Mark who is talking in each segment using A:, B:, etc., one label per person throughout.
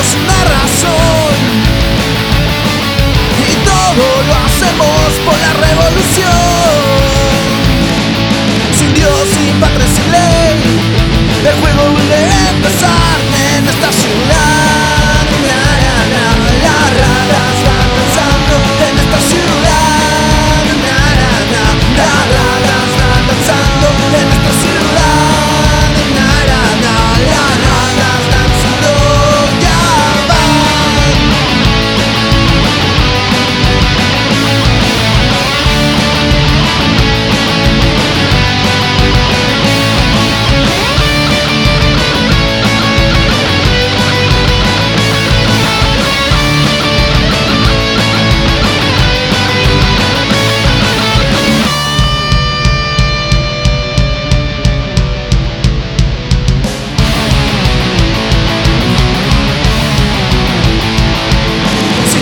A: tenemos una razón y todo lo hacemos por la revolución. Sin Dios, sin patria, sin ley, el juego vuelve a empezar en esta ciudad. Las ratas van danzando en esta ciudad. Las ratas van danzando en esta ciudad. Las ratas danzando ya van.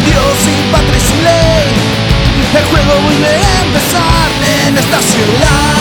A: El juego vuelve a empezar en esta ciudad.